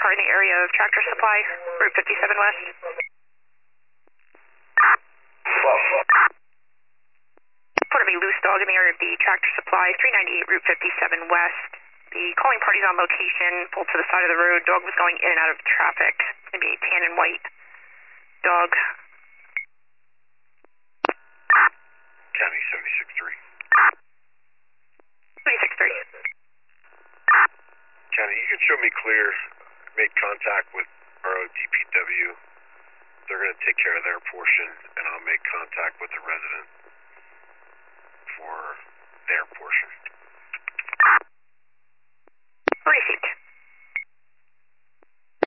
car in the area of Tractor Supply, Route 57 West. Report of a loose dog in the area of the Tractor Supply, 398 Route 57 West. The calling party's on location, pulled to the side of the road. Dog was going in and out of traffic. Maybe a tan and white dog. County 76-3. 76-3. County, you can show me clear. Made contact with RODPW. They're going to take care of their portion, and I'll make contact with the resident for their portion.